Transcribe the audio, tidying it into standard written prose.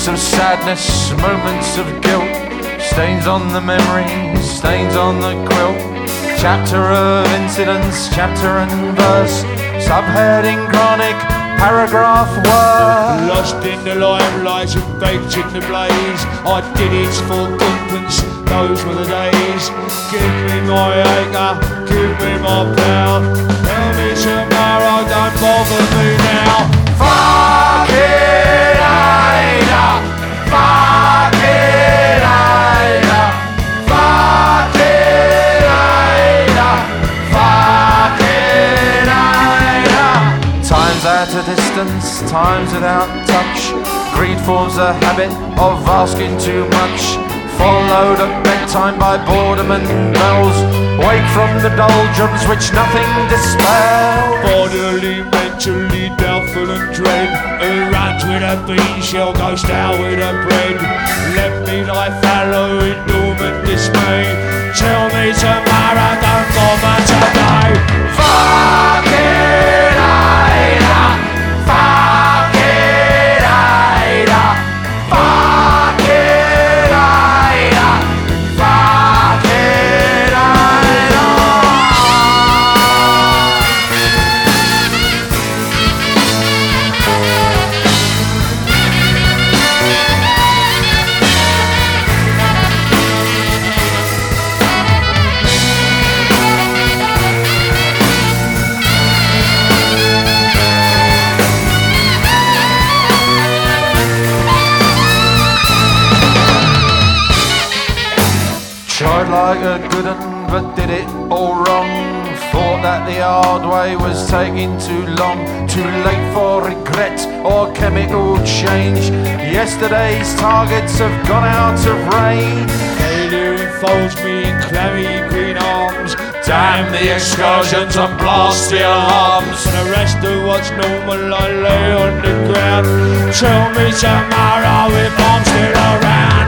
Moments of sadness, moments of guilt, stains on the memory, stains on the quilt. Chapter of incidents, chapter and verse, subheading chronic, paragraph word. Lost in the limelight and baked in the blaze, I did it for twopence, those were the days. Give me my acre, give me my pound, tell me tomorrow, don't bother me now. Fuck it, Ida, fuck it, Ida, fuck it, Ida, fuck it, Ida. Times at a distance, times without touch, greed forms a habit of asking too much. Followed at bedtime by boredom and bells, wake from the doldrums which nothing dispels. Bodily, mentally, doubtful and dread, who runs with a bean shell goes down with a bread. Let me lie fallow in dormant dismay, tell me tomorrow, don't bother today. Fuck it, Ida, fuck it, Ida, fuck it, Ida, fuck it, Ida. Tried like a good un, but did it all wrong. Thought that the hard way was taking too long. Too late for regret or chemical change. Yesterday's targets have gone out of range. Failure enfolds me in clammy green arms. Damn the excursions and blast the alarms. For the rest of what's normal I lay on the ground. Tell me tomorrow if I'm still around.